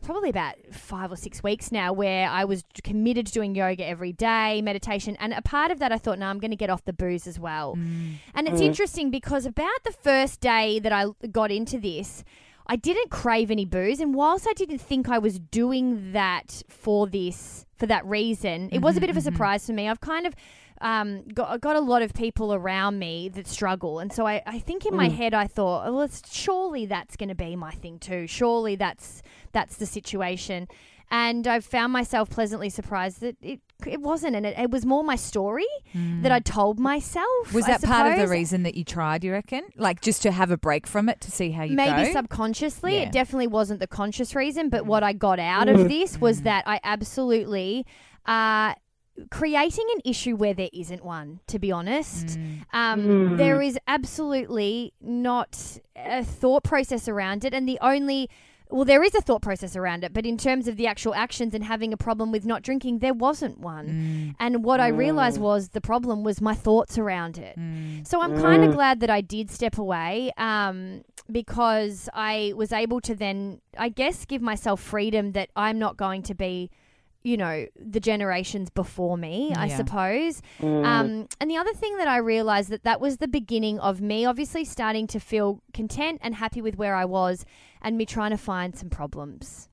probably about 5 or 6 weeks now where I was committed to doing yoga every day, meditation. And a part of that, I thought, no, I'm going to get off the booze as well. And it's interesting because about the first day that I got into this, I didn't crave any booze. And whilst I didn't think I was doing that for that reason, it was a bit of a surprise for me. I've kind of got a lot of people around me that struggle. And so I think in my head I thought, well, surely that's going to be my thing too. Surely that's the situation. And I found myself pleasantly surprised that it wasn't. And it was more my story that I told myself. Was that part of the reason that you tried, you reckon? Like just to have a break from it to see how you Maybe go? Subconsciously. It definitely wasn't the conscious reason. But what I got out of this was that I absolutely... creating an issue where there isn't one, to be honest. There is absolutely not a thought process around it. And there is a thought process around it, but in terms of the actual actions and having a problem with not drinking, there wasn't one. And what I realized was the problem was my thoughts around it. So I'm kind of glad that I did step away because I was able to then, I guess, give myself freedom that I'm not going to be the generations before me, I suppose. And the other thing that I realized that was the beginning of me obviously starting to feel content and happy with where I was and me trying to find some problems.